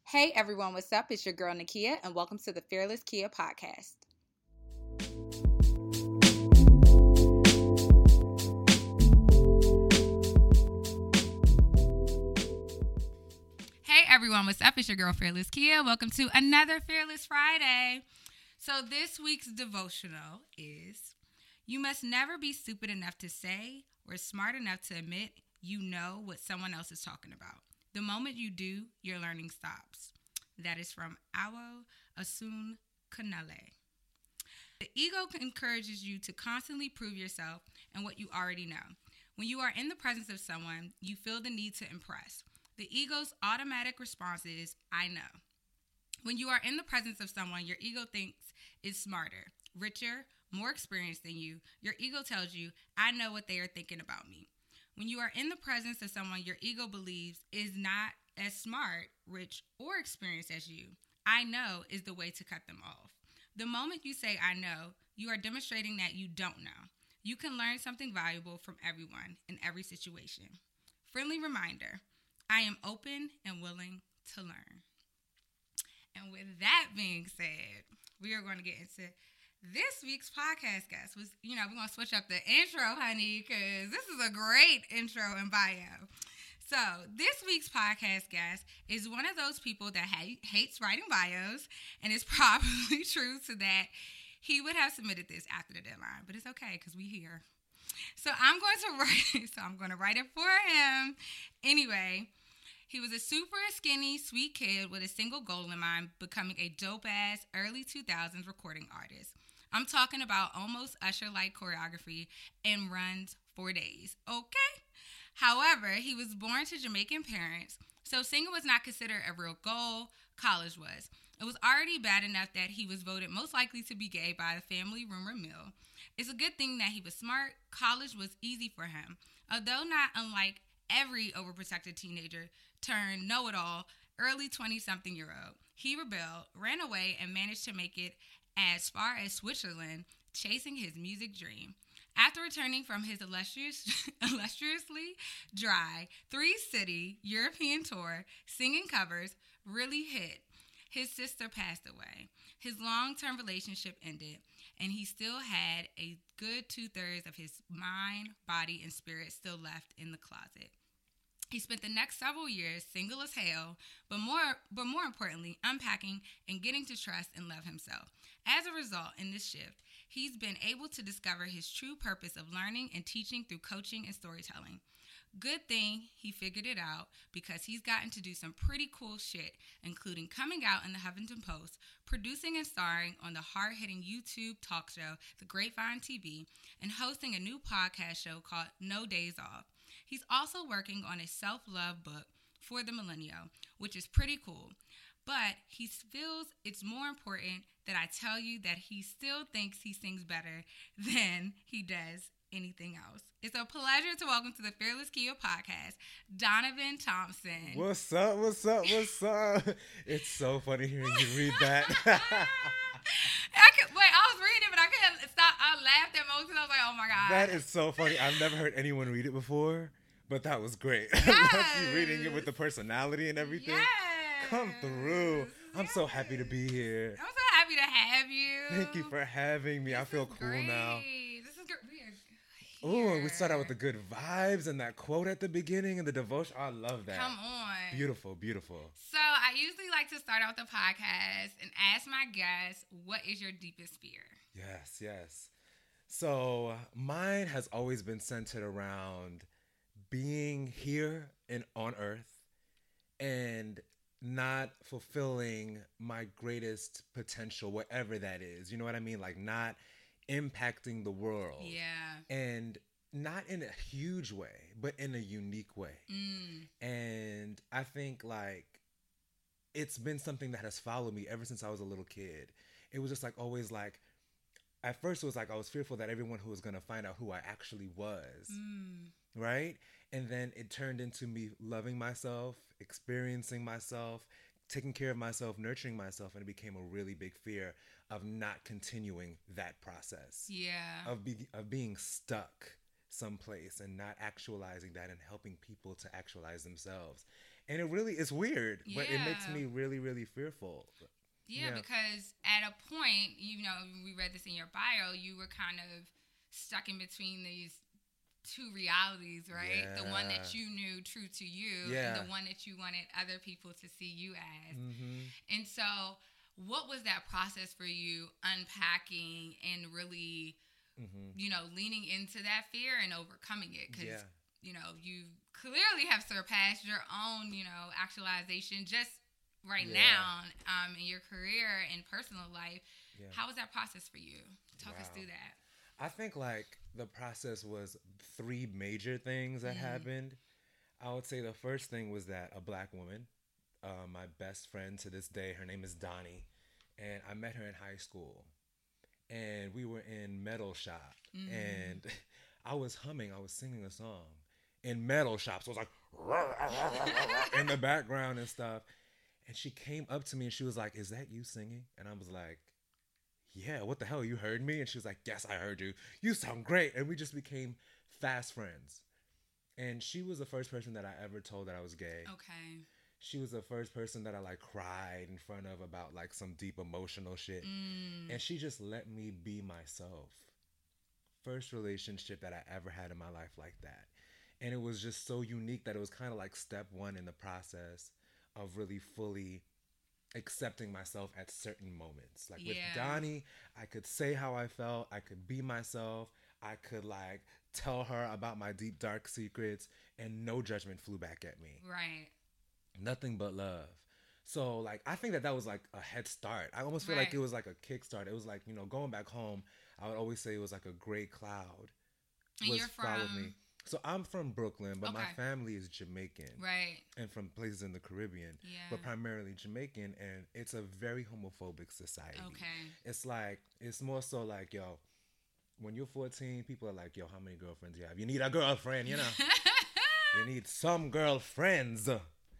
Hey everyone, what's up? It's your girl Nakia, and welcome to the Fearless Kia podcast. Hey everyone, what's up? It's your girl Fearless Kia. Welcome to another Fearless Friday. So this week's devotional is: you must never be stupid enough to say or smart enough to admit you know what someone else is talking about. The moment you do, your learning stops. That is from Awo Asun Kanale. The ego encourages you to constantly prove yourself and what you already know. When you are in the presence of someone, you feel the need to impress. The ego's automatic response is, I know. When you are in the presence of someone your ego thinks is smarter, richer, more experienced than you, your ego tells you, I know what they are thinking about me. When you are in the presence of someone your ego believes is not as smart, rich, or experienced as you, I know is the way to cut them off. The moment you say I know, you are demonstrating that you don't know. You can learn something valuable from everyone in every situation. Friendly reminder, I am open and willing to learn. And with that being said, we are going to get into this week's podcast, guys. We're going to switch up the intro, honey, because this is a great intro and bio. So this week's podcast guest is one of those people that hates writing bios, and it's probably true to that. He would have submitted this after the deadline, but it's okay because we here. So I'm going to write it for him. Anyway, he was a super skinny, sweet kid with a single goal in mind, becoming a dope-ass early 2000s recording artist. I'm talking about almost Usher-like choreography and runs for days, okay? However, he was born to Jamaican parents, so singing was not considered a real goal. College was. It was already bad enough that he was voted most likely to be gay by the family rumor mill. It's a good thing that he was smart. College was easy for him. Although not unlike every overprotected teenager turned know-it-all, early 20-something-year-old, he rebelled, ran away, and managed to make it as far as Switzerland, chasing his music dream. After returning from his illustriously dry 3-city European tour, singing covers really hit. His sister passed away. His long-term relationship ended, and he still had a good 2/3 of his mind, body, and spirit still left in the closet. He spent the next several years single as hell, but more importantly, unpacking and getting to trust and love himself. As a result, in this shift, he's been able to discover his true purpose of learning and teaching through coaching and storytelling. Good thing he figured it out, because he's gotten to do some pretty cool shit, including coming out in the Huffington Post, producing and starring on the hard-hitting YouTube talk show, The Grapevine TV, and hosting a new podcast show called No Days Off. He's also working on a self-love book for the millennial, which is pretty cool. But he feels it's more important that I tell you that he still thinks he sings better than he does anything else. It's a pleasure to welcome to the Fearless Kia podcast, Donovan Thompson. What's up? It's so funny hearing you read that. I was reading it, but I couldn't stop. I laughed at most, and I was like, oh my God. That is so funny. I've never heard anyone read it before, but that was great. Yes. You reading it with the personality and everything. Yes. Come through. I'm so happy to be here. I'm so happy to have you. Thank you for having me. I feel cool great. now. This is great. Ooh, we start out with the good vibes and that quote at the beginning and the devotion. I love that. Come on. Beautiful, beautiful. So I usually like to start out the podcast and ask my guests, what is your deepest fear? Yes. So mine has always been centered around being here and on earth and not fulfilling my greatest potential, whatever that is. You know what I mean? Like not impacting the world. Yeah. And not in a huge way, but in a unique way. And I think like it's been something that has followed me ever since I was a little kid. It was just like always like, at first it was like I was fearful that everyone who was going to find out who I actually was. Right? And then it turned into me loving myself, experiencing myself, taking care of myself, nurturing myself, and it became a really big fear of not continuing that process. Yeah. Of being stuck someplace and not actualizing that and helping people to actualize themselves. And it really is weird, but it makes Yeah. me really, really fearful. Yeah, because at a point, we read this in your bio, you were kind of stuck in between these two realities, right? The one that Yeah. you knew true to you and Yeah. the one that you wanted other people to see you as. Mm-hmm. And so, what was that process for you unpacking and really, Mm-hmm. leaning into that fear and overcoming it? Because, Yeah. you clearly have surpassed your own, actualization just right Yeah. now in your career and personal life. Yeah. How was that process for you? Talk us Wow. through that. I think like the process was three major things that happened. I would say the first thing was that a black woman, my best friend to this day, her name is Donnie, and I met her in high school, and we were in metal shop, and I was singing a song in metal shop, so it was like in the background and stuff, and she came up to me and she was like, "Is that you singing?" And I was like, "Yeah, what the hell, you heard me?" And she was like, "Yes, I heard you. You sound great." And we just became fast friends. And she was the first person that I ever told that I was gay. Okay. She was the first person that I like cried in front of about like some deep emotional shit. And she just let me be myself. First relationship that I ever had in my life like that. And it was just so unique that it was kind of like step one in the process of really fully accepting myself at certain moments. Like with Donnie, I could say how I felt, I could be myself, I could like tell her about my deep dark secrets, and no judgment flew back at me. Right. Nothing but love. So like I think that that was like a head start. I almost feel like it was like a kickstart. It was like, going back home, I would always say it was like a gray cloud And was you're followed me. from So I'm from Brooklyn, but my Okay. family is Jamaican right. and from places in the Caribbean, Yeah. but primarily Jamaican, and it's a very homophobic society. Okay. It's like it's more so like, yo, when you're 14, people are like, yo, how many girlfriends do you have? You need a girlfriend, you need some girlfriends.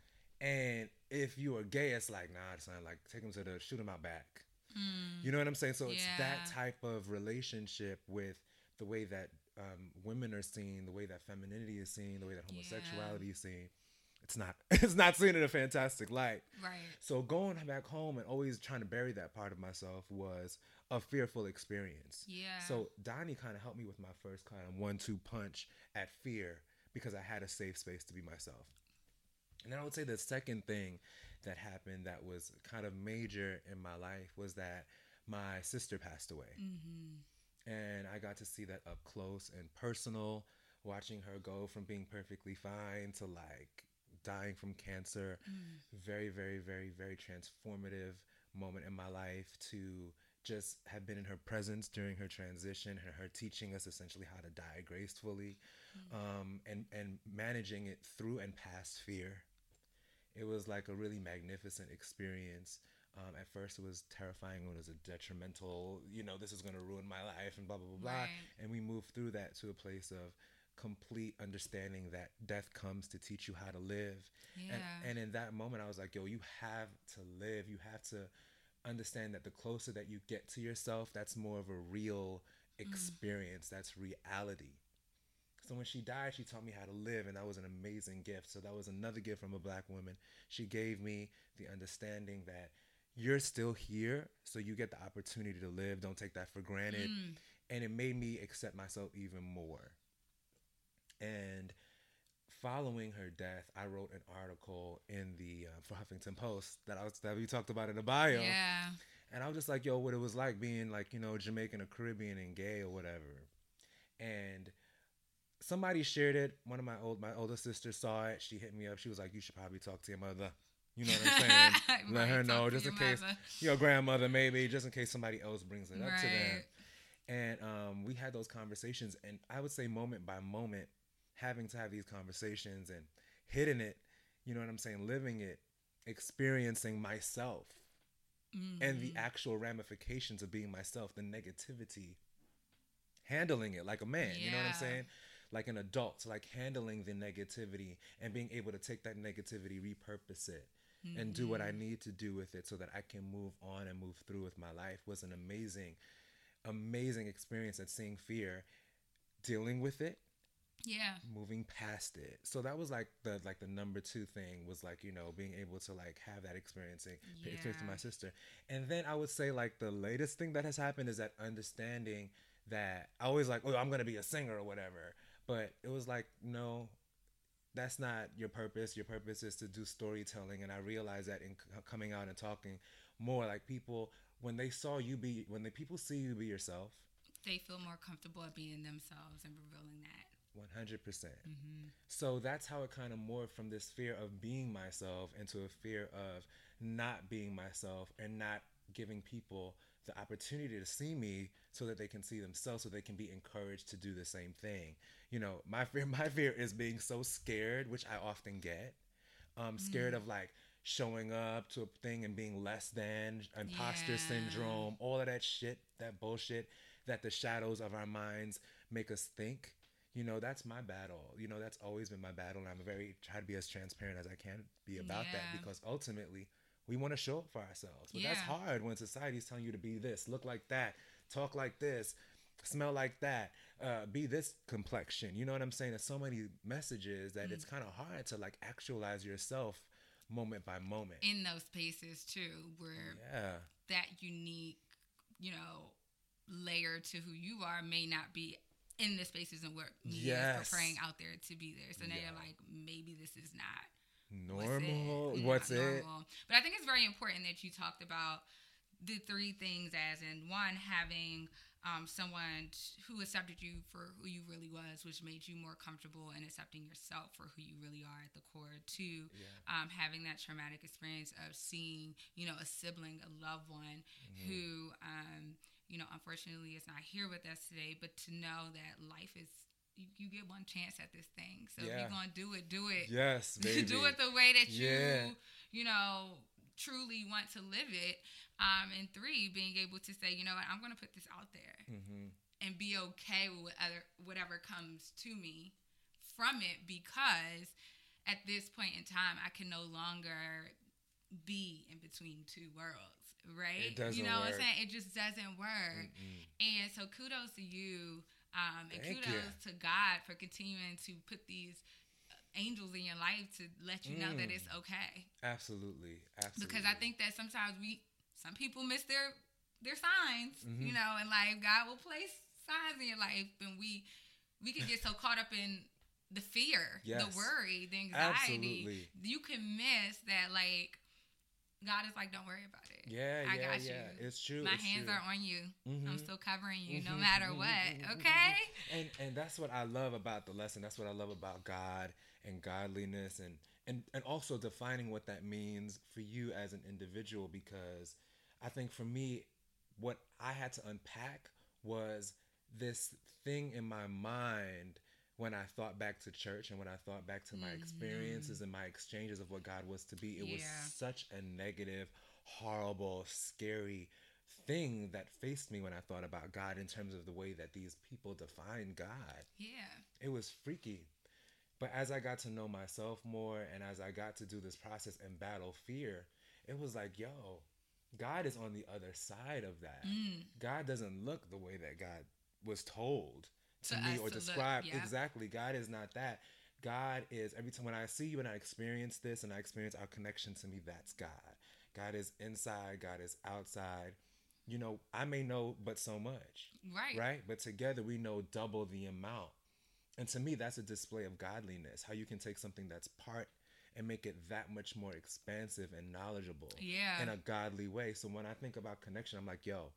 And if you are gay, it's like, nah, it's not like take him to the shoot him out back. You know what I'm saying? So it's that Yeah. type of relationship with the way that women are seen, the way that femininity is seen, the way that homosexuality is seen. It's not it's not seen in a fantastic light. Right. So going back home and always trying to bury that part of myself was a fearful experience. Yeah. So Donnie kind of helped me with my first kind of 1-2 punch at fear because I had a safe space to be myself. And then I would say the second thing that happened that was kind of major in my life was that my sister passed away. And I got to see that up close and personal, watching her go from being perfectly fine to like dying from cancer. Very, very, very, very transformative moment in my life to just have been in her presence during her transition and her teaching us essentially how to die gracefully, and managing it through and past fear. It was like a really magnificent experience. At first, it was terrifying. It was a detrimental, this is going to ruin my life and blah, blah, blah, blah. Right. And we moved through that to a place of complete understanding that death comes to teach you how to live. Yeah. And in that moment, I was like, yo, you have to live. You have to understand that the closer that you get to yourself, that's more of a real experience. That's reality. So when she died, she taught me how to live, and that was an amazing gift. So that was another gift from a black woman. She gave me the understanding that you're still here, so you get the opportunity to live. Don't take that for granted. And it made me accept myself even more. And following her death, I wrote an article in the for Huffington Post that we talked about in the bio. Yeah. And I was just like, yo, what it was like being like, Jamaican or Caribbean and gay or whatever. And somebody shared it. One of my older sisters saw it. She hit me up. She was like, you should probably talk to your mother. You know what I'm saying? Let her know, just in case your grandmother, maybe, just in case somebody else brings it up to them. And we had those conversations, and I would say moment by moment, having to have these conversations and hitting it, you know what I'm saying, living it, experiencing myself, and the actual ramifications of being myself, the negativity, handling it like a man, you know what I'm saying? Like an adult, like handling the negativity and being able to take that negativity, repurpose it, and do what I need to do with it so that I can move on and move through with my life was an amazing, amazing experience at seeing fear, dealing with it, Yeah. moving past it. So that was like the number two thing was like, you know, being able to like have that experience with my sister. And then I would say like the latest thing that has happened is that understanding that I always like, oh, I'm gonna be a singer or whatever. But it was like, no, that's not your purpose. Your purpose is to do storytelling. And I realized that in coming out and talking more, like people, when the people see you be yourself, They feel more comfortable at being themselves and revealing that. 100%. Mm-hmm. So that's how it kind of morphed from this fear of being myself into a fear of not being myself and not giving people the opportunity to see me so that they can see themselves, so they can be encouraged to do the same thing. You know, my fear is being so scared, which I often get. Scared of like showing up to a thing and being less than, imposter Yeah. syndrome, all of that shit, that bullshit that the shadows of our minds make us think. You know, that's my battle. You know, that's always been my battle. And I'm very try to be as transparent as I can be about that, Yeah. because ultimately we want to show up for ourselves. But that's Yeah. hard when society's telling you to be this, look like that, talk like this, smell like that, be this complexion. You know what I'm saying? There's so many messages that it's kind of hard to like actualize yourself moment by moment. In those spaces too, where Yeah. that unique, you know, layer to who you are may not be in the spaces and what media is Yes. portraying out there to be there. So now Yeah. you're like, maybe this is not Normal. not What's it? normal. But I think it's very important that you talked about the three things, as in one, having someone who accepted you for who you really was, which made you more comfortable in accepting yourself for who you really are at the core. Two, Yeah. having that traumatic experience of seeing, you know, a sibling, a loved one who, you know, unfortunately is not here with us today, but to know that life is, you get one chance at this thing. So if Yeah. you're going to do it. Yes, baby. Do it the way that Yeah. you know, truly want to live it. And three, being able to say, you know what, I'm going to put this out there and be okay with whatever comes to me from it, because at this point in time, I can no longer be in between two worlds, right? It doesn't you know what I'm work. saying? It just doesn't work. And so kudos to you, and Thank kudos you. to God for continuing to put these angels in your life to let you know that it's okay. Absolutely. Absolutely. Because I think that sometimes some people miss their signs, you know, and like God will place signs in your life, and we can get so caught up in the fear, Yes. the worry, the anxiety. Absolutely. You can miss that, like, God is like, don't worry about it. Yeah, I yeah, got yeah. you. It's true. My it's hands true. are on you. Mhm. I'm still covering you no matter what. Okay? And that's what I love about the lesson. That's what I love about God and godliness, and also defining what that means for you as an individual, because I think for me, what I had to unpack was this thing in my mind when I thought back to church and when I thought back to my experiences and my exchanges of what God was to be. It was Yeah. such a negative, horrible, scary thing that faced me when I thought about God in terms of the way that these people define God. Yeah. It was freaky. But as I got to know myself more and as I got to do this process and battle fear, it was like, yo, God is on the other side of that. God doesn't look the way that God was told to To me us or to look, described. yeah. Exactly. God is not that. God is, every time when I see you and I experience this and I experience our connection, to me, that's God. God is inside, God is outside. You know, I may know but so much. Right. Right? But together we know double the amount. And to me, that's a display of godliness. How you can take something that's part and make it that much more expansive and knowledgeable Yeah. in a godly way. So when I think about connection, I'm like, yo,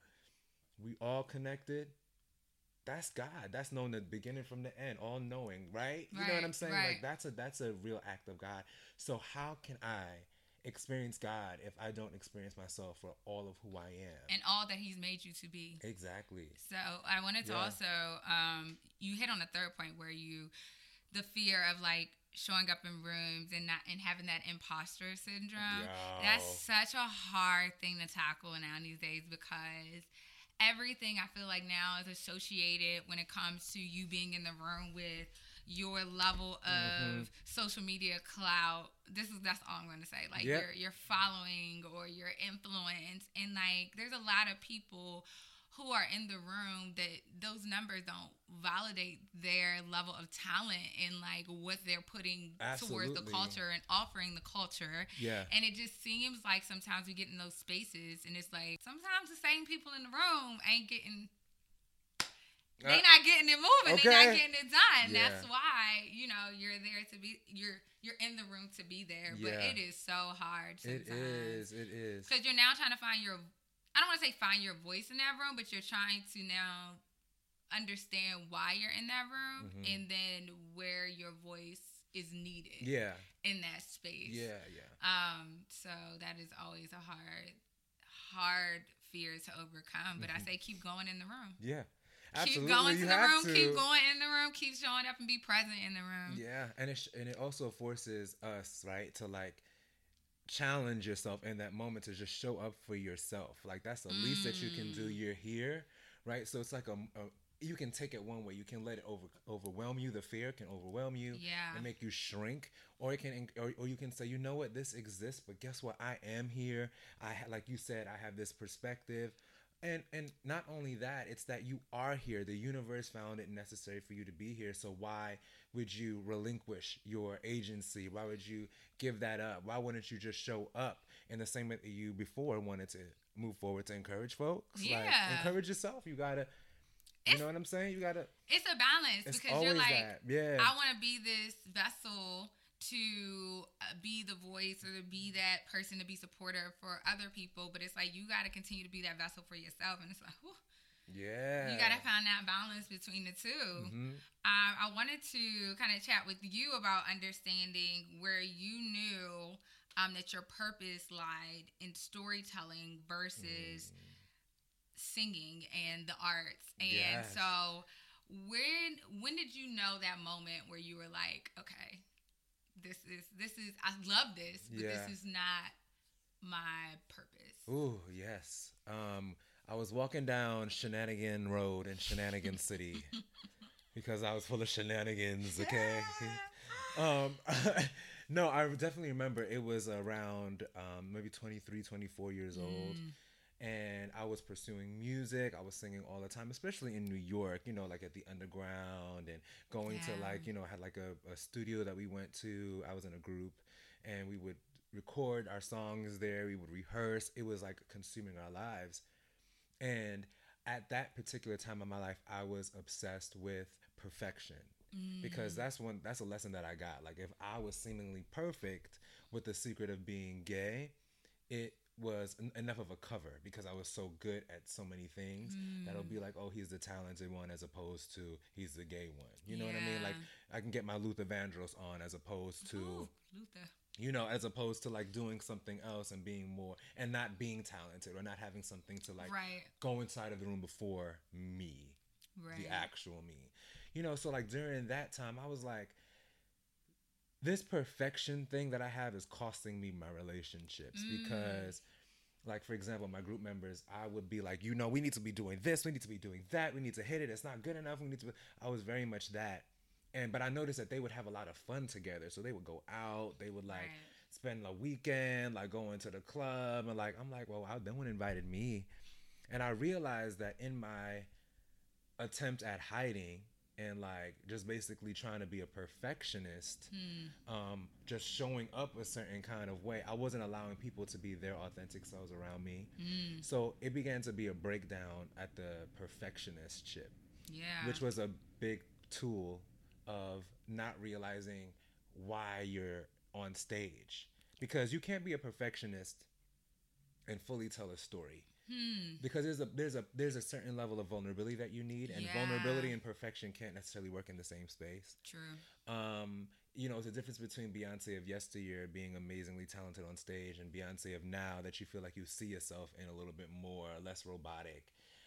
we all connected. That's God. That's knowing the beginning from the end, all knowing, right? You know what I'm saying? Right. Like that's a real act of God. So how can I experience God if I don't experience myself for all of who I am? And all that He's made you to be. Exactly. So I wanted to Yeah. also, you hit on the third point where the fear of like showing up in rooms and having that imposter syndrome. Yo. That's such a hard thing to tackle now these days, because everything I feel like now is associated when it comes to you being in the room with your level of social media clout. That's all I'm going to say. Like Yep. your following or your influence, and like there's a lot of people who are in the room, that those numbers don't validate their level of talent and like what they're putting towards the culture and offering the culture. Yeah. And it just seems like sometimes we get in those spaces and it's like sometimes the same people in the room ain't getting, they not getting it moving. Okay. They not getting it done. Yeah. That's why, you know, you're there to be, you're in the room to be there. But it is so hard sometimes. It is. Because you're now trying to find your, I don't want to say find your voice in that room, but you're trying to now understand why you're in that room and then where your voice is needed. Yeah. In that space. Yeah. So that is always a hard fear to overcome. But I say keep going in the room. Yeah. Absolutely. Keep going to the room, keep going in the room, keep showing up and be present in the room. Yeah. And it also forces us, right, to like challenge yourself in that moment, to just show up for yourself. Like that's the least that you can do. You're here, right? So it's like you can take it one way. You can let it overwhelm you. The fear can overwhelm you and make you shrink, or it can, or you can say, you know what, this exists, but guess what? I am here. Like you said, I have this perspective. And not only that, it's that you are here. The universe found it necessary for you to be here. So why would you relinquish your agency? Why would you give that up? Why wouldn't you just show up in the same way that you before wanted to move forward to encourage folks? Yeah. Like, encourage yourself. You gotta, you know what I'm saying? You gotta. It's a balance because you're like, I want to be this vessel to be the voice or to be that person to be supportive for other people, but it's like you got to continue to be that vessel for yourself, and it's like, whew, you got to find that balance between the two. I wanted to kind of chat with you about understanding where you knew that your purpose lied in storytelling versus singing and the arts, and so when did you know that moment where you were like, okay, this is I love this, but this is not my purpose. Ooh, yes. I was walking down Shenanigan Road in Shenanigan City because I was full of shenanigans, okay? No, I definitely remember it was around maybe 23, 24 years old. And I was pursuing music. I was singing all the time, especially in New York, you know, like at the Underground and going to like, you know, had like a studio that we went to. I was in a group and we would record our songs there. We would rehearse. It was like consuming our lives. And at that particular time of my life, I was obsessed with perfection because that's a lesson that I got. Like if I was seemingly perfect with the secret of being gay, it was enough of a cover because I was so good at so many things that'll be like, oh, he's the talented one as opposed to he's the gay one. You know what I mean? Like I can get my Luther Vandross on as opposed to Luther. You know, as opposed to like doing something else and being more and not being talented or not having something to like go inside of the room before me, the actual me. You know, so like during that time I was like, this perfection thing that I have is costing me my relationships because, like, for example, my group members, I would be like, you know, we need to be doing this. We need to be doing that. We need to hit it. It's not good enough. I was very much that. But I noticed that they would have a lot of fun together. So they would go out. They would, like, spend a weekend, like, going to the club. And, like, I'm like, well, no one invited me. And I realized that in my attempt at hiding, and like just basically trying to be a perfectionist, just showing up a certain kind of way, I wasn't allowing people to be their authentic selves around me. So it began to be a breakdown at the perfectionist chip, which was a big tool of not realizing why you're on stage, because you can't be a perfectionist and fully tell a story. Because there's a certain level of vulnerability that you need, and vulnerability and perfection can't necessarily work in the same space. True. You know, it's the difference between Beyonce of yesteryear being amazingly talented on stage and Beyonce of now that you feel like you see yourself in a little bit more, less robotic.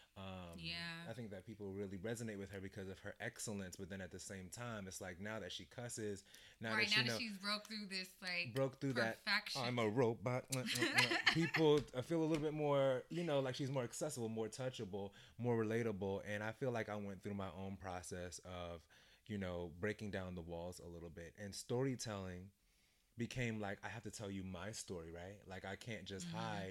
I think that people really resonate with her because of her excellence, but then at the same time, it's like now that she cusses, now that she's broke through this perfection. That I'm a robot. People feel a little bit more, you know, like she's more accessible, more touchable, more relatable, and I feel like I went through my own process of, you know, breaking down the walls a little bit, and storytelling became like I have to tell you my story, right? Like I can't just hide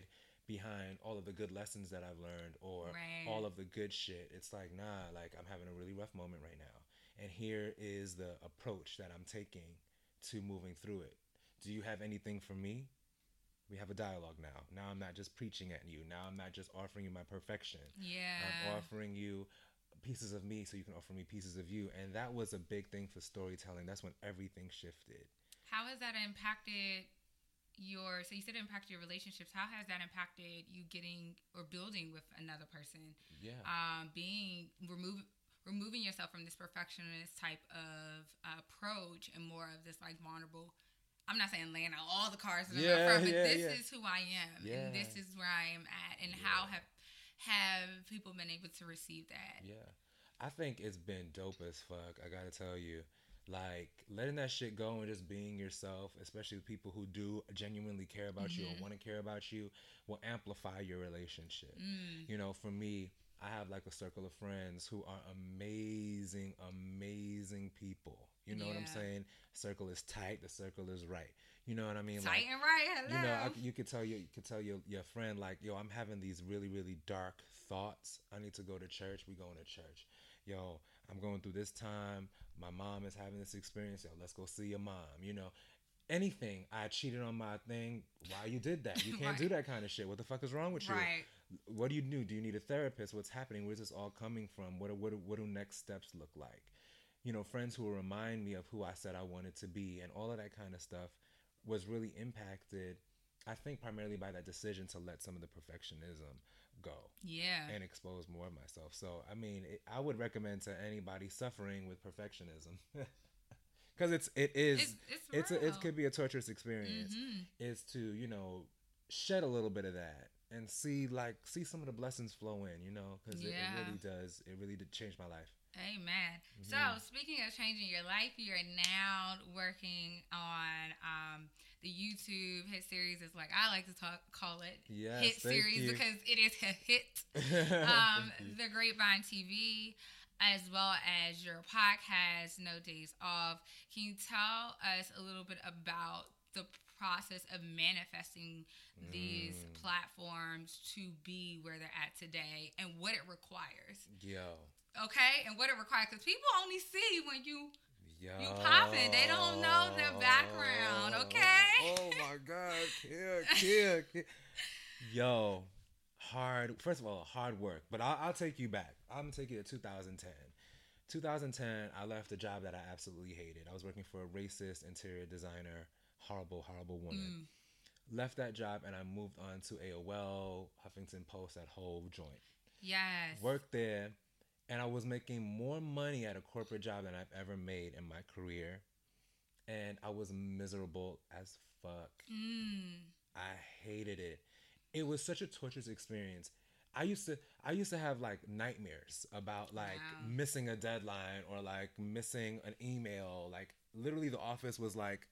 behind all of the good lessons that I've learned or Right. all of the good shit. It's like, nah, like I'm having a really rough moment right now. And here is the approach that I'm taking to moving through it. Do you have anything for me? We have a dialogue now. Now I'm not just preaching at you. Now I'm not just offering you my perfection. I'm Yeah. offering you pieces of me so you can offer me pieces of you. And that was a big thing for storytelling. That's when everything shifted. How has that impacted your? So you said it impacted your relationships. How has that impacted you getting or building with another person? Yeah. Being removing yourself from this perfectionist type of approach and more of this like vulnerable. I'm not saying laying out all the cards in the front, but this is who I am, and this is where I am at, and how have people been able to receive that? Yeah. I think it's been dope as fuck. I gotta tell you. Like letting that shit go and just being yourself, especially with people who do genuinely care about you or want to care about you, will amplify your relationship. You know, for me, I have like a circle of friends who are amazing, amazing people. You know what I'm Yeah. saying? Circle is tight, the circle is right. You know what I mean? Tight Like, and right. you know, Hello. you could tell your friend like, yo, I'm having these really really dark thoughts. I need to go to church. We going to church. Yo, I'm going through this time. My mom is having this experience. Yo, let's go see your mom. You know, anything. I cheated on my thing. Why you did that? You can't Right. do that kind of shit. What the fuck is wrong with you? Right. What do you do? Do you need a therapist? What's happening? Where's this all coming from? What do next steps look like? You know, friends who will remind me of who I said I wanted to be and all of that kind of stuff was really impacted, I think, primarily by that decision to let some of the perfectionism go Yeah. and expose more of myself. So, I mean, I would recommend to anybody suffering with perfectionism, because it real. could be a torturous experience, is to, you know, shed a little bit of that and see some of the blessings flow in, you know, because it really does. It really did change my life. Amen. So, speaking of changing your life, you're now working on the YouTube hit series. Is like I like to call it Yes, hit thank series you. because it is a hit. Thank you. The Grapevine TV, as well as your podcast, No Days Off. Can you tell us a little bit about the process of manifesting these platforms to be where they're at today and what it requires? Yo. Okay, and what it requires, because people only see when you Yo. popping. They don't know the background. Okay. Oh my God, Kia. Yo, first of all, hard work. But I'll take you back. I'm gonna take you to 2010. 2010, I left a job that I absolutely hated. I was working for a racist interior designer, horrible, horrible woman. Left that job and I moved on to AOL, Huffington Post, that whole joint. Yes. Worked there, and I was making more money at a corporate job than I've ever made in my career. And I was miserable as fuck. I hated it. It was such a torturous experience. I used to have like nightmares about like missing a deadline or like missing an email. Like literally the office was like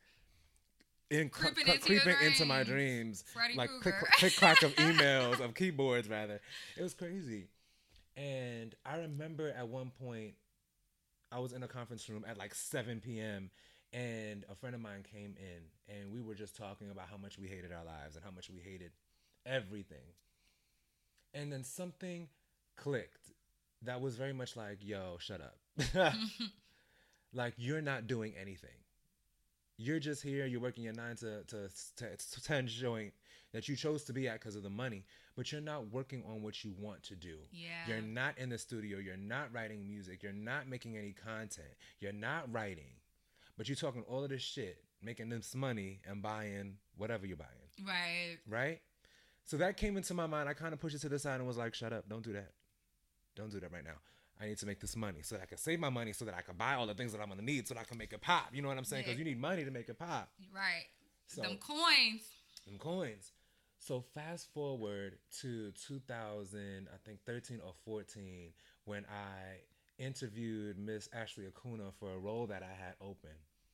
creeping into my dreams. Freddy like Krueger. click crack of emails, of keyboards rather. It was crazy. And I remember at one point I was in a conference room at like 7 p.m. and a friend of mine came in and we were just talking about how much we hated our lives and how much we hated everything. And then something clicked that was very much like, yo, shut up. Like, you're not doing anything. You're just here, you're working your 9 to 10 joint that you chose to be at because of the money, but you're not working on what you want to do. Yeah. You're not in the studio, you're not writing music, you're not making any content, you're not writing, but you're talking all of this shit, making this money and buying whatever you're buying. Right. Right? So that came into my mind. I kind of pushed it to the side and was like, shut up, don't do that. Don't do that right now. I need to make this money so that I can save my money so that I can buy all the things that I'm going to need so that I can make it pop. You know what I'm saying? Because you need money to make it pop. Right. So, them coins. Them coins. So fast forward to 2000, I think 13 or 14, when I interviewed Miss Ashley Acuna for a role that I had open.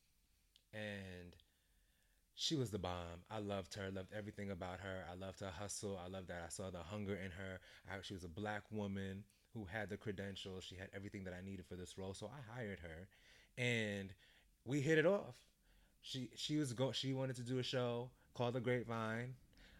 And she was the bomb. I loved her. Loved everything about her. I loved her hustle. I loved that I saw the hunger in her. She was a black woman who had the credentials. She had everything that I needed for this role. So I hired her, and we hit it off. She wanted to do a show called The Grapevine.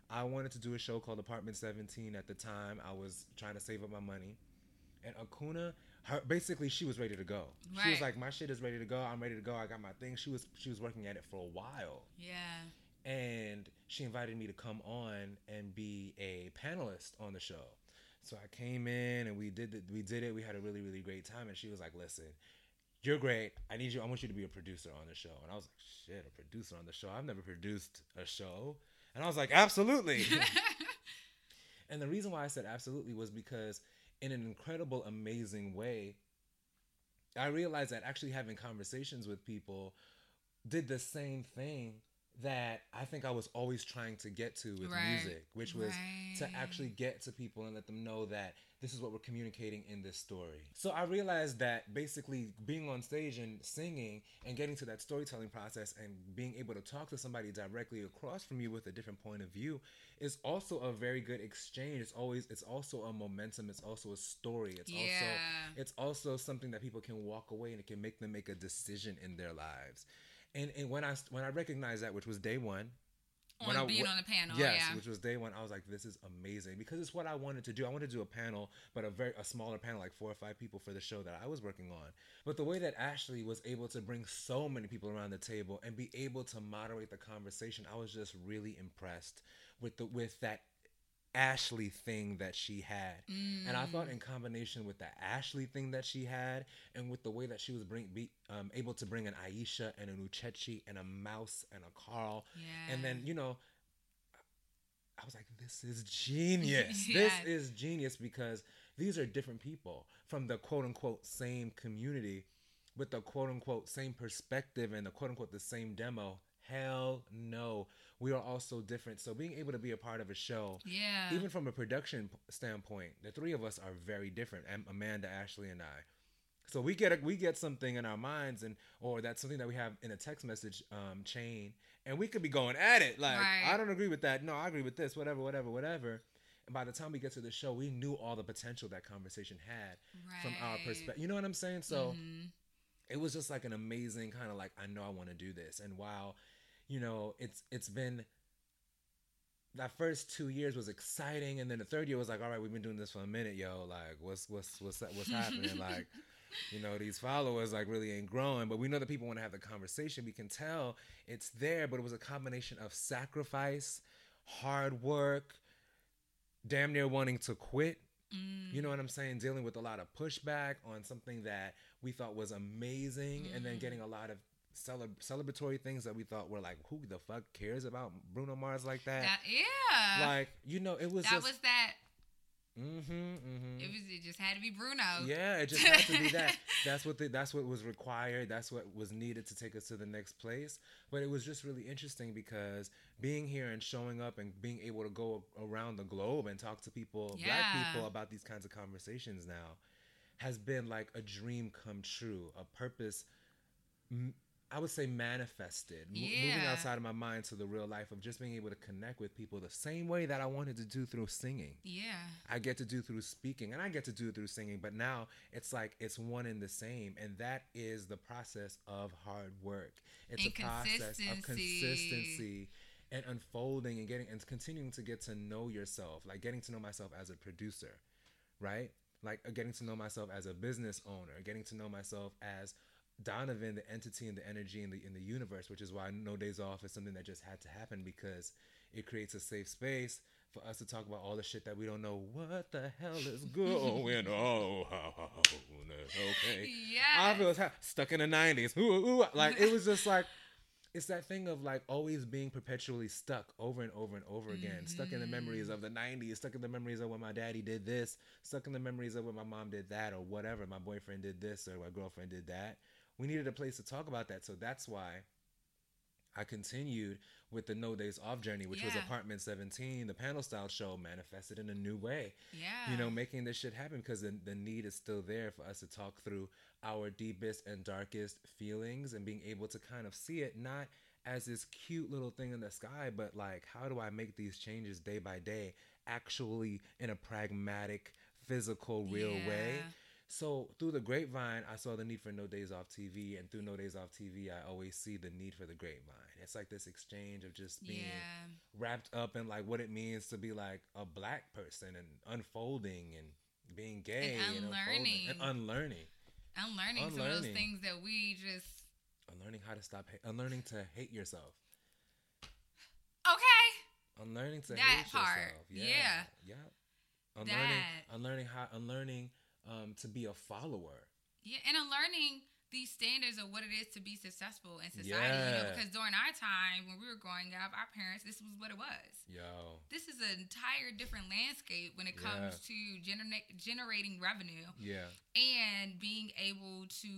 I wanted to do a show called Apartment 17 at the time. I was trying to save up my money. And Acuna, basically, she was ready to go. Right. She was like, my shit is ready to go. I'm ready to go. I got my thing. She was working at it for a while. Yeah. And she invited me to come on and be a panelist on the show. So I came in and we did it. We had a really, really great time. And she was like, listen, you're great. I want you to be a producer on the show. And I was like, shit, a producer on the show? I've never produced a show. And I was like, absolutely. And the reason why I said absolutely was because in an incredible, amazing way, I realized that actually having conversations with people did the same thing that I think I was always trying to get to with music, which was to actually get to people and let them know that this is what we're communicating in this story. So I realized that basically being on stage and singing and getting to that storytelling process and being able to talk to somebody directly across from you with a different point of view is also a very good exchange. It's also a momentum. It's also a story. It's also something that people can walk away and it can make them make a decision in their lives. And when I recognized that, which was day one, being on the panel, yes, which was day one, I was like, this is amazing because it's what I wanted to do. I wanted to do a panel, but a smaller panel, like 4 or 5 people for the show that I was working on. But the way that Ashley was able to bring so many people around the table and be able to moderate the conversation, I was just really impressed with that Ashley thing that she had. And I thought in combination with the Ashley thing that she had and with the way that she was able to bring an Aisha and an Uchechi and a Mouse and a Carl, and then I was like, this is genius. This is genius because these are different people from the quote unquote same community with the quote unquote same perspective and the quote unquote the same demo. Hell no. We are all so different. So being able to be a part of a show, even from a production standpoint, the three of us are very different. Amanda, Ashley, and I. So we get something in our minds, or that's something that we have in a text message chain, and we could be going at it like, I don't agree with that. No, I agree with this. Whatever. And by the time we get to the show, we knew all the potential that conversation had from our perspective. You know what I'm saying? So it was just like an amazing kind of like, I know I want to do this, and wow. It's been that first 2 years was exciting, and then the third year was like, all right, we've been doing this for a minute, yo. Like, what's happening? Like, these followers like really ain't growing, but we know that people want to have the conversation. We can tell it's there, but it was a combination of sacrifice, hard work, damn near wanting to quit. You know what I'm saying? Dealing with a lot of pushback on something that we thought was amazing, and then getting a lot of celebratory things that we thought were like, who the fuck cares about Bruno Mars like that? Like, it was that. It just had to be Bruno. Yeah, it just had to be that. That's what was required. That's what was needed to take us to the next place. But it was just really interesting because being here and showing up and being able to go around the globe and talk to people, Black people, about these kinds of conversations now has been like a dream come true, a purpose, I would say manifested, moving outside of my mind to the real life of just being able to connect with people the same way that I wanted to do through singing. I get to do through speaking and I get to do it through singing, but now it's like it's one and the same, and that is the process of hard work. It's a process of consistency and unfolding and getting and continuing to get to know yourself, like getting to know myself as a producer, right? Like getting to know myself as a business owner, getting to know myself as Donovan, the entity and the energy in the universe, which is why No Days Off is something that just had to happen because it creates a safe space for us to talk about all the shit that we don't know what the hell is going on. Okay. I feel stuck in the 90s. Like it was just like, it's that thing of like always being perpetually stuck over and over and over again, stuck in the memories of the 90s, stuck in the memories of when my daddy did this, stuck in the memories of when my mom did that, or whatever, my boyfriend did this or my girlfriend did that. We needed a place to talk about that. So that's why I continued with the No Days Off journey, which was Apartment 17, the panel style show manifested in a new way. Making this shit happen because the need is still there for us to talk through our deepest and darkest feelings and being able to kind of see it not as this cute little thing in the sky, but like, how do I make these changes day by day, actually in a pragmatic, physical, real way? So through the grapevine, I saw the need for No Days Off TV, and through No Days Off TV, I always see the need for the grapevine. It's like this exchange of just being wrapped up in like what it means to be like a black person and unfolding and being gay and unlearning unlearning some of those things that we just unlearning how to stop unlearning to hate yourself. Okay. Unlearning to that hate part. yourself. Yeah. Unlearning to be a follower. Yeah, and unlearning these standards of what it is to be successful in society. You know, because during our time when we were growing up, our parents, this was what it was. This is an entire different landscape when it comes to generating revenue. And being able to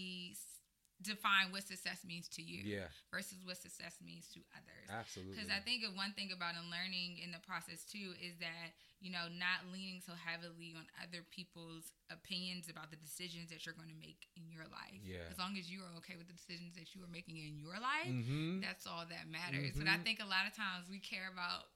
define what success means to you versus what success means to others. Absolutely. Because I think of one thing about unlearning in the process too is that, you know, not leaning so heavily on other people's opinions about the decisions that you're going to make in your life. As long as you are okay with the decisions that you are making in your life, that's all that matters. But I think a lot of times we care about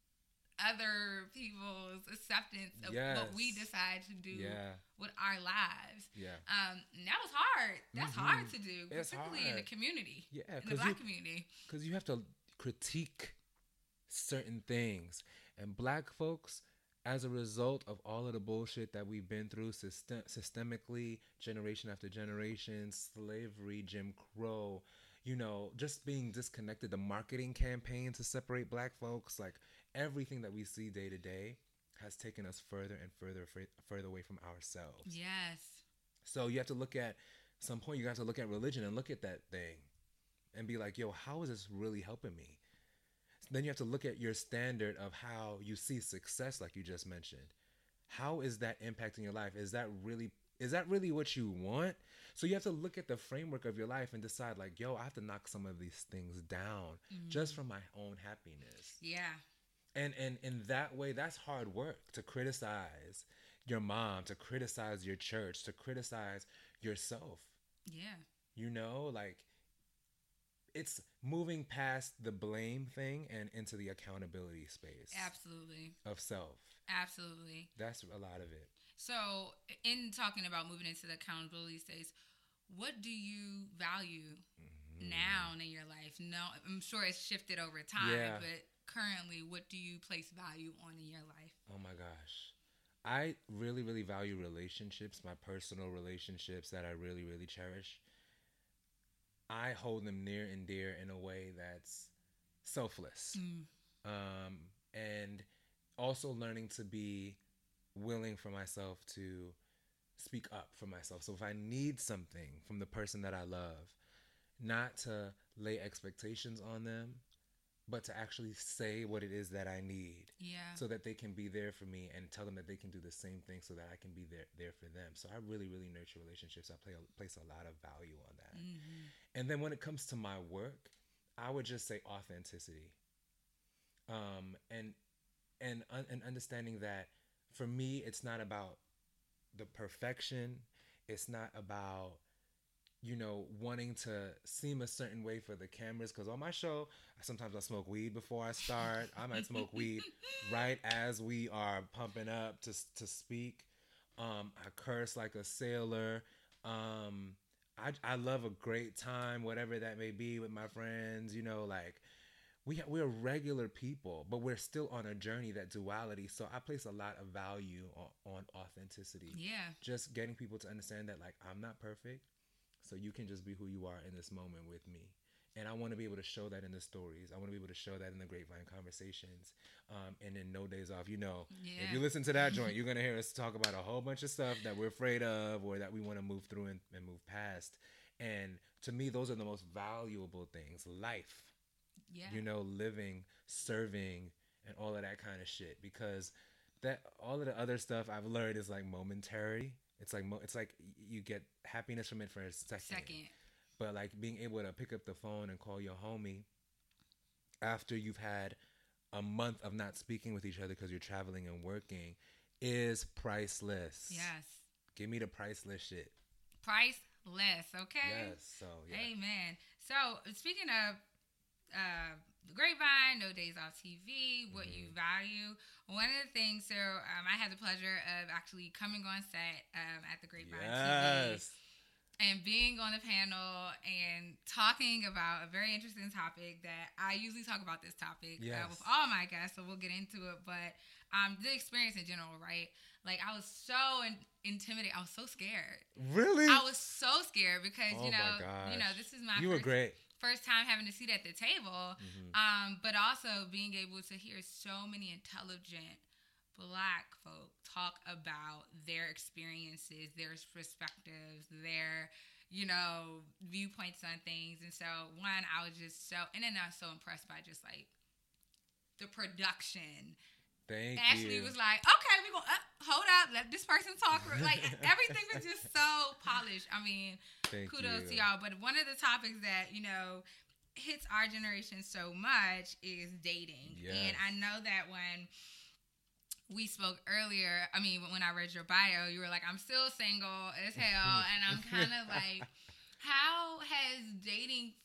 other people's acceptance of what we decide to do with our lives. And that was hard. That's hard to do, particularly in the community, in the black community. Because you have to critique certain things. And black folks, as a result of all of the bullshit that we've been through systemically, generation after generation, slavery, Jim Crow, you know, just being disconnected, the marketing campaign to separate black folks, like everything that we see day to day has taken us further and further away from ourselves. So you have to look at some point, you have to look at religion and look at that thing and be like, yo, how is this really helping me? Then you have to look at your standard of how you see success, like you just mentioned. How is that impacting your life? Is that really what you want? So you have to look at the framework of your life and decide like, yo, I have to knock some of these things down just for my own happiness. And in that way, that's hard work, to criticize your mom, to criticize your church, to criticize yourself. You know, like, it's moving past the blame thing and into the accountability space. Of self. That's a lot of it. So, in talking about moving into the accountability space, what do you value now in your life? No, I'm sure it's shifted over time, but currently, what do you place value on in your life? Oh my gosh. I really, really value relationships, my personal relationships that I really, really cherish. I hold them near and dear in a way that's selfless. And also learning to be willing for myself to speak up for myself. So if I need something from the person that I love, not to lay expectations on them, but to actually say what it is that I need, so that they can be there for me, and tell them that they can do the same thing so that I can be there for them. So I really, really nurture relationships. I place a lot of value on that. And then when it comes to my work, I would just say authenticity. And understanding that for me, it's not about the perfection. It's not about, you know, wanting to seem a certain way for the cameras. Because on my show, sometimes I smoke weed before I start. I might smoke weed right as we are pumping up to speak. I curse like a sailor. I love a great time, whatever that may be, with my friends. You know, like, we're regular people, but we're still on a journey, that duality. So I place a lot of value on authenticity. Just getting people to understand that, like, I'm not perfect. So you can just be who you are in this moment with me. And I want to be able to show that in the stories. I want to be able to show that in the Grapevine Conversations. And in No Days Off, you know, if you listen to that joint, you're going to hear us talk about a whole bunch of stuff that we're afraid of, or that we want to move through and move past. And to me, those are the most valuable things. Life, you know, living, serving, and all of that kind of shit. Because that all of the other stuff I've learned is like momentary. It's like you get happiness from it for a second. But like being able to pick up the phone and call your homie after you've had a month of not speaking with each other because you're traveling and working is priceless. Give me the priceless shit. Priceless, okay? Yes, so yeah. Amen. So speaking of the grapevine, No Days Off TV, what you value. One of the things, so I had the pleasure of actually coming on set at the grapevine TV. And being on the panel and talking about a very interesting topic that I usually talk about this topic with all my guests, so we'll get into it. But the experience in general, right? Like, I was so intimidated. I was so scared. Really? I was so scared because, you know, this is my first time having a seat at the table. But also being able to hear so many intelligent Black folk talk about their experiences, their perspectives, their, you know, viewpoints on things. And so, one, I was just and then I was so impressed by just like the production. Ashley was like, okay, we're going to hold up, let this person talk. Like, everything was just so polished. I mean, kudos to y'all. But one of the topics that, you know, hits our generation so much is dating. And I know that when we spoke earlier, I mean, when I read your bio, you were like, I'm still single as hell. And I'm kind of like, how has dating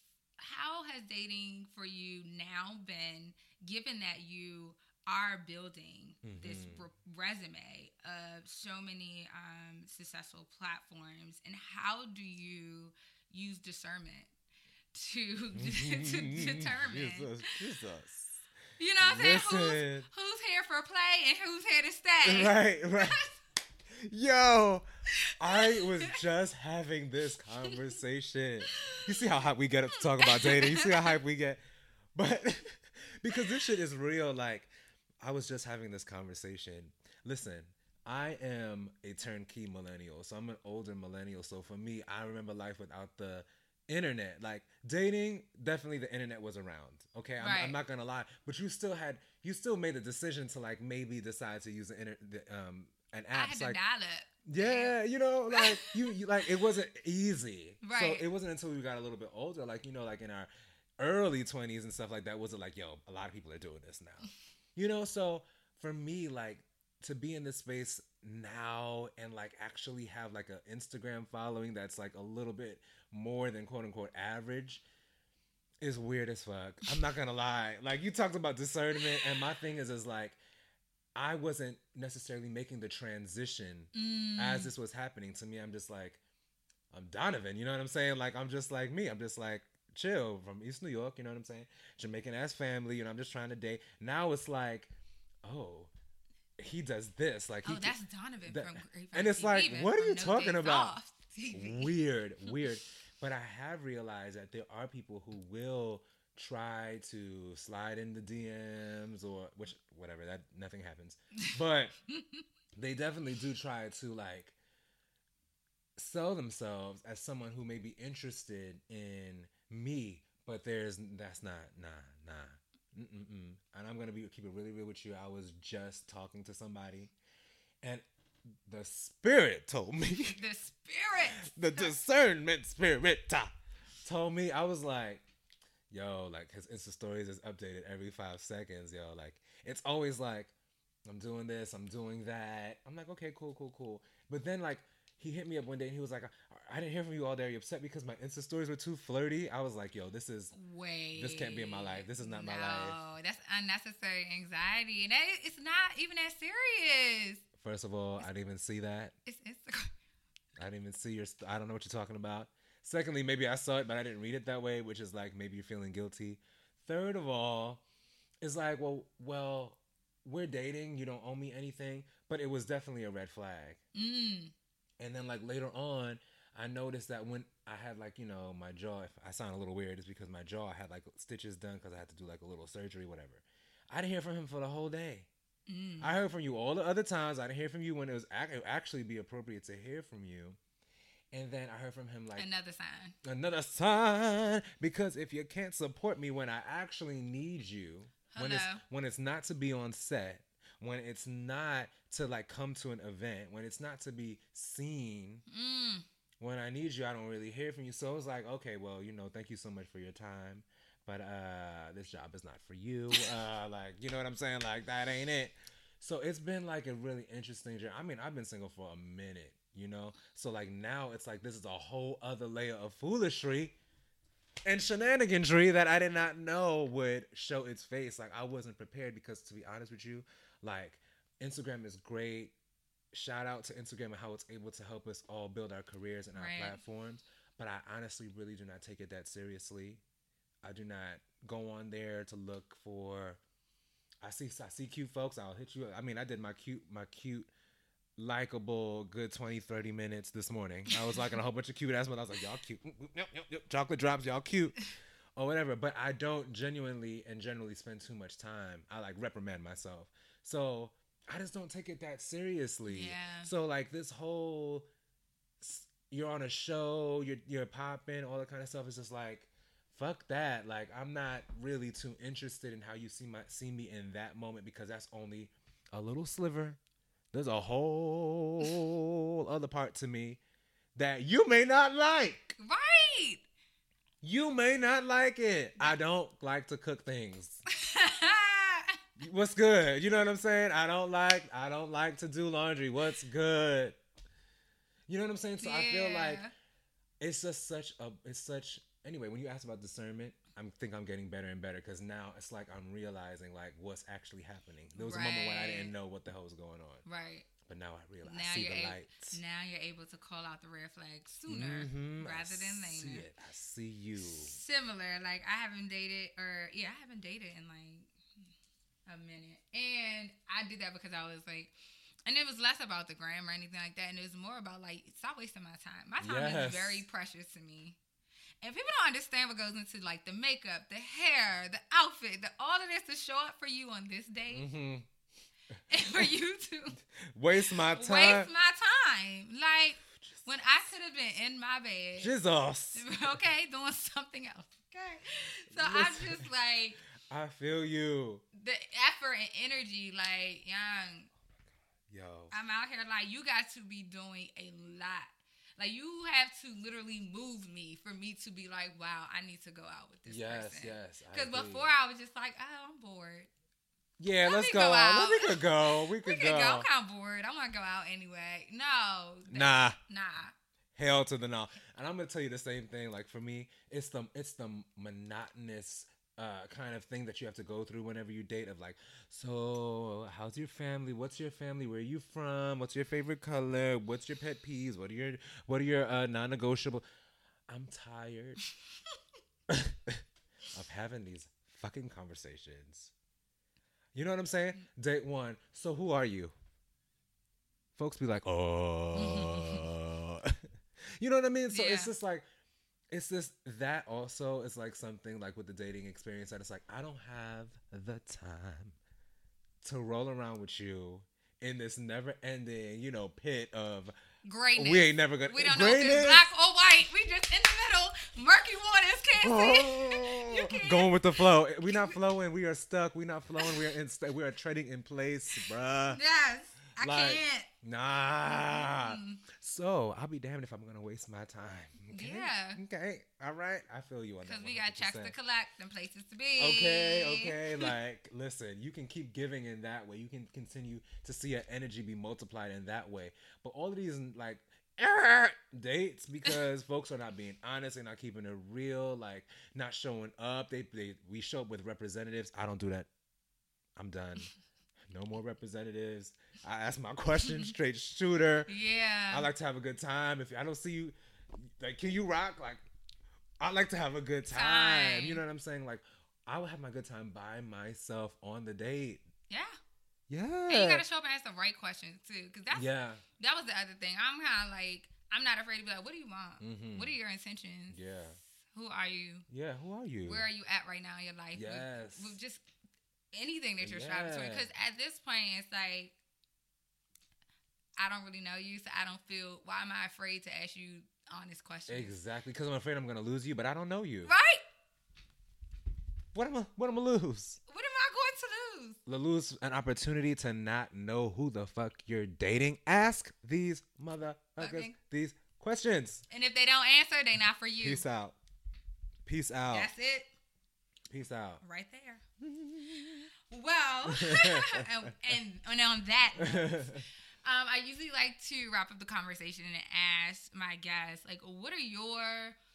for you now been, given that you are building this resume of so many successful platforms, and how do you use discernment to determine? Jesus. You know what I'm saying? Who's here for play and who's here to stay? Right. Yo, I was just having this conversation. You see how hype we get up to talk about dating? You see how hype we get? But because this shit is real, like, I was just having this conversation. Listen, I am a turnkey millennial, so I'm an older millennial. So for me, I remember life without the internet. Like, dating, definitely the internet was around. Okay, I'm not gonna lie, but you still made a decision to like maybe decide to use an app. I had to dial it. Yeah, you know, like you like, it wasn't easy. Right. So it wasn't until we got a little bit older, like, you know, like in our early 20s and stuff like that, was it like, yo, a lot of people are doing this now. You know, so for me, like, to be in this space now and like actually have like an Instagram following that's like a little bit more than quote unquote average is weird as fuck. I'm not gonna lie. Like, you talked about discernment, and my thing is like, I wasn't necessarily making the transition as this was happening to me. I'm just like, I'm Donovan, you know what I'm saying? Like, I'm just like me. I'm just like chill from East New York, you know what I'm saying? Jamaican ass family, you know, I'm just trying to date. Now it's like, oh, he does this. Like, that's Donovan from Grapevine. And it's like, what are you talking about? Weird. But I have realized that there are people who will try to slide in the DMs or whatever, that nothing happens. But they definitely do try to like sell themselves as someone who may be interested in me, but that's not, nah. And I'm gonna keep it really real with you. I was just talking to somebody, and the spirit told me. The discernment spirit told me. I was like, yo, like, his Insta stories is updated every 5 seconds, yo. Like, it's always like, I'm doing this, I'm doing that. I'm like, okay, cool. But then, like, he hit me up one day and he was like, I didn't hear from you all day. Are you upset because my Insta stories were too flirty? I was like, yo, this can't be in my life. This is not my life. No, that's unnecessary anxiety. And it's not even that serious. First of all, I didn't even see that. It's Instagram. I didn't even see I don't know what you're talking about. Secondly, maybe I saw it, but I didn't read it that way, which is like, maybe you're feeling guilty. Third of all, it's like, well, we're dating. You don't owe me anything. But it was definitely a red flag. And then, like, later on, I noticed that when I had, like, you know, my jaw, if I sound a little weird, it's because my jaw, I had, like, stitches done because I had to do, like, a little surgery, whatever. I didn't hear from him for the whole day. I heard from you all the other times. I didn't hear from you when it was actually be appropriate to hear from you. And then I heard from him, like, another sign. Because if you can't support me when I actually need you, when it's not to be on set, when it's not to like come to an event, when it's not to be seen, when I need you, I don't really hear from you. So it was like, okay, well, you know, thank you so much for your time, but this job is not for you. Like, you know what I'm saying? Like, that ain't it. So it's been like a really interesting journey. I mean, I've been single for a minute, you know? So like now it's like, this is a whole other layer of foolishry. and shenaniganry that I did not know would show its face. Like, I wasn't prepared because, to be honest with you, like, Instagram is great. Shout out to Instagram and how it's able to help us all build our careers and our platforms. But I honestly really do not take it that seriously. I do not go on there to look for. I see cute folks. I'll hit you. I mean, I did my cute, likable, good 20, 30 minutes this morning. I was liking a whole bunch of cute ass, but I was like, y'all cute. Yep. Chocolate drops, y'all cute. Or whatever. But I don't genuinely and generally spend too much time. I like reprimand myself. So I just don't take it that seriously. Yeah. So like this whole, you're on a show, you're popping, all that kind of stuff is just like, fuck that. Like, I'm not really too interested in how you see me in that moment, because that's only a little sliver. There's a whole other part to me that you may not like. Right. You may not like it. I don't like to cook things. What's good? You know what I'm saying? I don't like to do laundry. What's good? You know what I'm saying? So I feel like it's such anyway, when you ask about discernment, I think I'm getting better and better, because now it's like I'm realizing like what's actually happening. There was a moment when I didn't know what the hell was going on. Right. But now I realize. I see the lights. Now you're able to call out the red flags sooner rather than later. See it. I see you. Similar. Like, I haven't dated in like a minute. And I did that because I was like, and it was less about the gram or anything like that. And it was more about like, stop wasting my time. My time is very precious to me. And people don't understand what goes into like the makeup, the hair, the outfit, all of this to show up for you on this day. Mm-hmm. And for you to waste my time. Like, when I could have been in my bed. Jesus. Okay, doing something else. Okay. So I'm just like, I feel you. The effort and energy, like, young. Yo. I'm out here like, you got to be doing a lot. Like, you have to literally move me for me to be like, wow, I need to go out with this person. Yes. Because before I was just like, oh, I'm bored. Yeah, let's go out. We could go. We could go. I'm kind of bored. I want to go out anyway. No. Nah. Hell to the no. And I'm gonna tell you the same thing. Like, for me, it's the monotonous kind of thing that you have to go through whenever you date. Of like, so how's your family? What's your family? Where are you from? What's your favorite color? What's your pet peeves? What are your non-negotiable? I'm tired of having these fucking conversations. You know what I'm saying? Date one. So who are you? Folks be like, oh. You know what I mean? So it's just like, that also is like something like with the dating experience that it's like, I don't have the time to roll around with you in this never ending, pit of greatness. We ain't never gonna. We don't know if it's black or white. We just in the middle. Murky waters, can't see. You can't. Going with the flow. We not flowing. We are stuck. We not flowing. We are treading in place, bruh. Yes. I can't. Nah. So I'll be damned if I'm gonna waste my time. Okay? Yeah. Okay. All right. I feel you on that. Because we got checks to collect and places to be. Okay. Like, listen, you can keep giving in that way. You can continue to see your energy be multiplied in that way. But all of these like dates, because folks are not being honest, they're not keeping it real, like not showing up. We show up with representatives. I don't do that. I'm done. No more representatives. I ask my question, straight shooter. Yeah. I like to have a good time. If I don't see you, like, can you rock? Like, I like to have a good time. You know what I'm saying? Like, I would have my good time by myself on the date. Yeah. Yeah. And you gotta show up and ask the right questions too, because that was the other thing. I'm kind of like, I'm not afraid to be like, what do you want? Mm-hmm. What are your intentions? Yeah. Who are you? Yeah. Who are you? Where are you at right now in your life? Yes. With just anything that you're striving for. Because at this point, it's like, I don't really know you, so I don't feel, why am I afraid to ask you honest questions? Exactly, because I'm afraid I'm going to lose you, but I don't know you. Right? What am I lose? What am I going to lose? Lose an opportunity to not know who the fuck you're dating. Ask these motherfuckers these questions. And if they don't answer, they not for you. Peace out. That's it. Peace out. Right there. Well, and on that note, I usually like to wrap up the conversation and ask my guests, like, what are your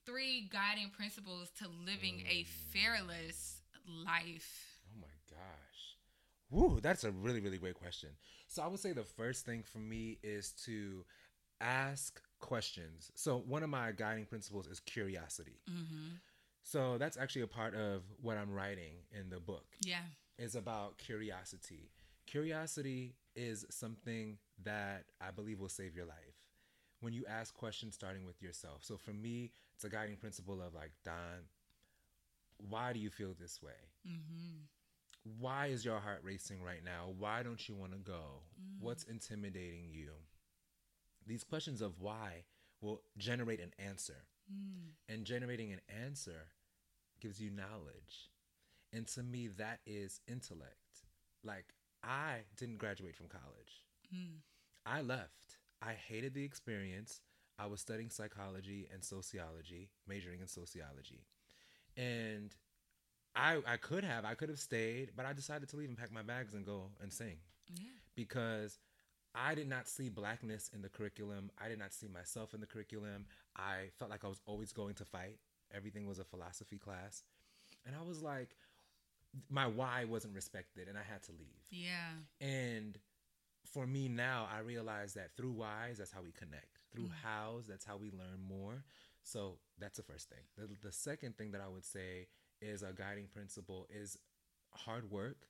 3 guiding principles to living a fearless life? Oh my gosh. Woo, that's a really, really great question. So I would say the first thing for me is to ask questions. So one of my guiding principles is curiosity. Mm-hmm. So that's actually a part of what I'm writing in the book. Yeah. Is about curiosity. Curiosity is something that I believe will save your life. When you ask questions starting with yourself. So for me, it's a guiding principle of like, Don, why do you feel this way? Mm-hmm. Why is your heart racing right now? Why don't you want to go? What's intimidating you? These questions of why will generate an answer. And generating an answer gives you knowledge. And to me, that is intellect. Like, I didn't graduate from college. I left. I hated the experience. I was studying psychology and sociology, majoring in sociology. And I could have stayed, but I decided to leave and pack my bags and go and sing. Yeah. Because I did not see blackness in the curriculum. I did not see myself in the curriculum. I felt like I was always going to fight. Everything was a philosophy class. And I was like, my why wasn't respected and I had to leave. Yeah. And for me now, I realize that through whys, that's how we connect. Through hows, that's how we learn more. So that's the first thing. The second thing that I would say is a guiding principle is hard work.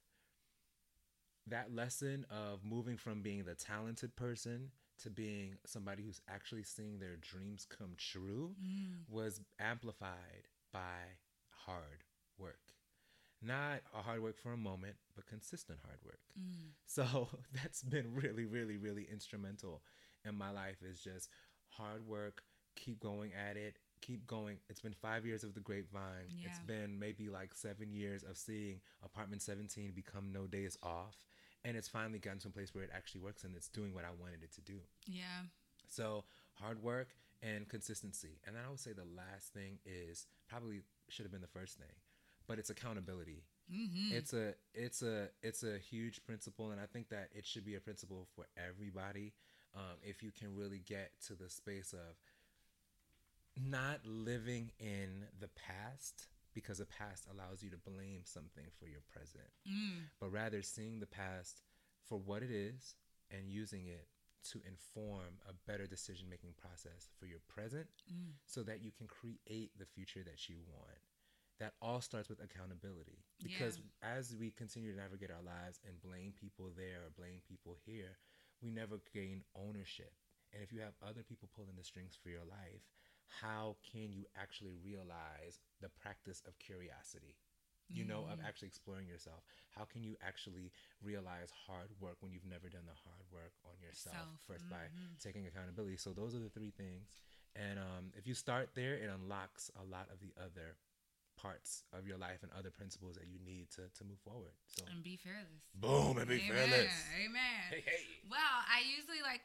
That lesson of moving from being the talented person to being somebody who's actually seeing their dreams come true was amplified by hard work. Not a hard work for a moment, but consistent hard work. So that's been really, really, really instrumental in my life is just hard work, keep going at it, keep going. It's been 5 years of the Grapevine. Yeah. It's been maybe like 7 years of seeing Apartment 17 become No Days Off. And it's finally gotten to a place where it actually works and it's doing what I wanted it to do. Yeah. So hard work and consistency. And then I would say the last thing is probably should have been the first thing, but it's accountability. It's a huge principle, and I think that it should be a principle for everybody. If you can really get to the space of not living in the past, because the past allows you to blame something for your present, but rather seeing the past for what it is and using it to inform a better decision-making process for your present so that you can create the future that you want. That all starts with accountability, because as we continue to navigate our lives and blame people there or blame people here, we never gain ownership. And if you have other people pulling the strings for your life, how can you actually realize the practice of curiosity? You know, of actually exploring yourself. How can you actually realize hard work when you've never done the hard work on yourself? First, by taking accountability. So those are the 3 things. And if you start there, it unlocks a lot of the other parts of your life and other principles that you need to move forward. So And be fearless. Boom, and be fearless. Amen. Hey, hey. Well, I usually like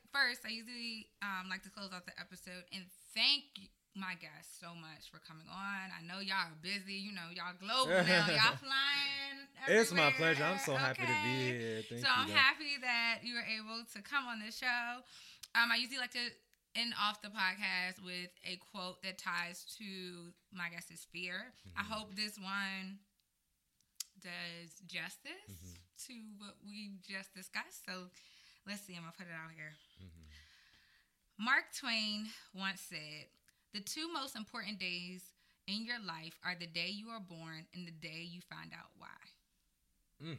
to close out the episode and thank my guests so much for coming on. I know y'all are busy. You know, y'all global now. Y'all flying everywhere. It's my pleasure. I'm so happy to be here. Thank you. I'm happy that you were able to come on the show. I usually like to end off the podcast with a quote that ties to my guest's fear. I hope this one does justice to what we just discussed. So let's see. I'm going to put it out here. Mark Twain once said, "The 2 most important days in your life are the day you are born and the day you find out why."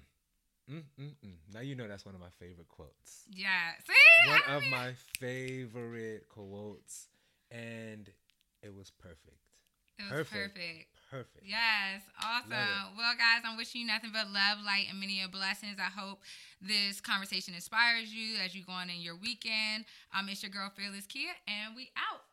Now you know that's one of my favorite quotes. Yeah. See? One of my favorite quotes. And it was perfect. It was perfect. Perfect. Yes. Awesome. Well, guys, I'm wishing you nothing but love, light, and many blessings. I hope this conversation inspires you as you go on in your weekend. It's your girl, Fearless Kia, and we out.